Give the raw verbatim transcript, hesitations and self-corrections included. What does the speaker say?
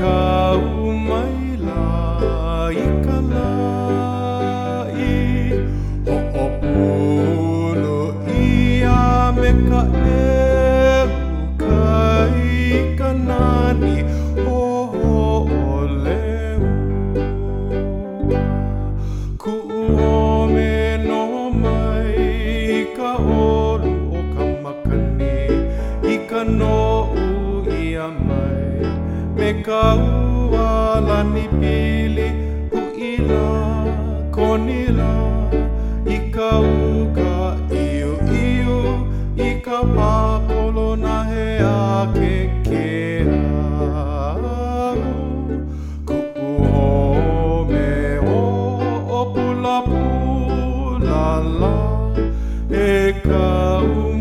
kau mai la i ka lai ho'opulu ia me ka eru kai ka nani o ho'oleu ku'uome no mai i ka olu o ka makani i ka no'u ia mai me ka ua lani pili hu'ila konila i ka uka iu iu i ka papolo na he ake ke au ku'uhome o o pula pula la e ka ua